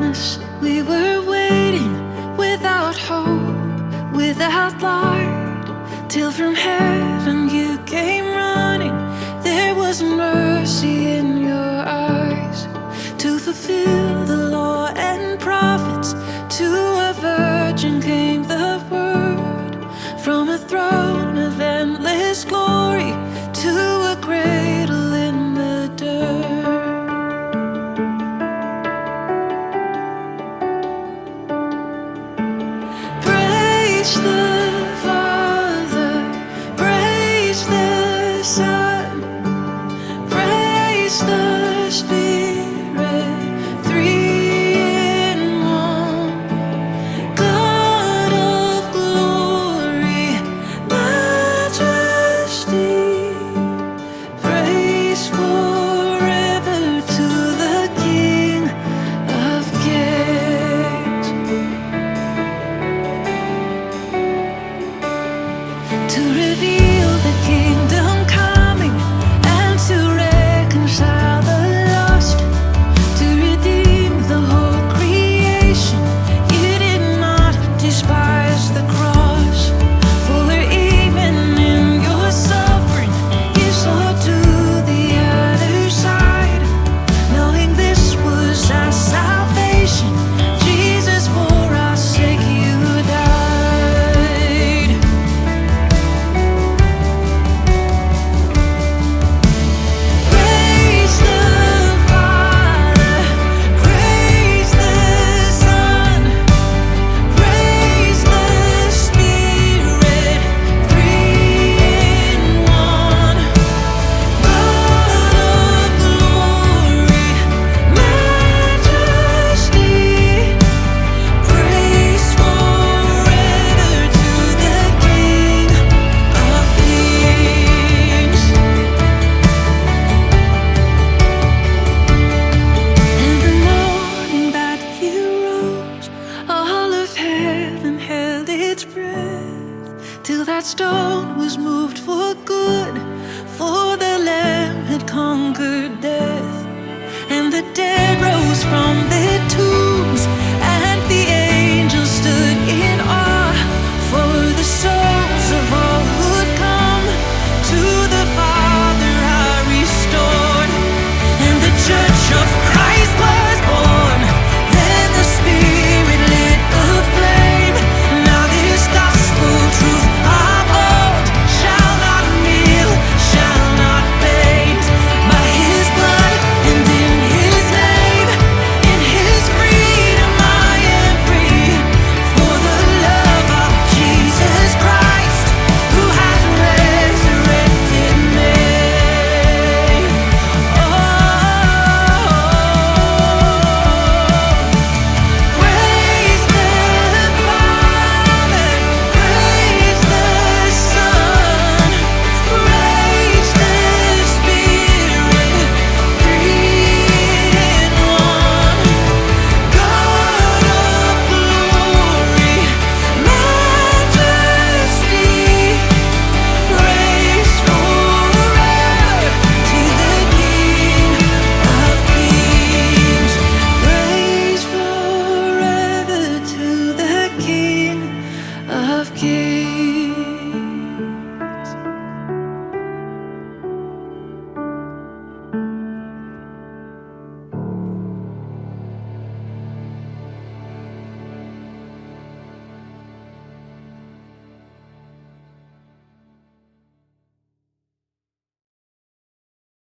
darkness we were waiting, without hope, without light, till from heaven you came running. There was mercy in your eyes to fulfill the law and prophets. To a virgin came the word, from a throne of endless glory to a cradle in the dirt. Praise the Father, praise the Son, praise the Spirit, three in one. God of glory, majesty, praise forever to the King of Kings. To reveal the kingdom coming and to reconcile the lost, to redeem the whole creation. You did not despise the cross, for even in your suffering you saw to the other side, knowing this was our salvation. Jesus, for our sake you died. Praise the Father, praise the Son, praise the Spirit, three in one. God of glory, majesty, praise forever to the King of Kings. In the morning that you rose, all of heaven held its breath, till that stone was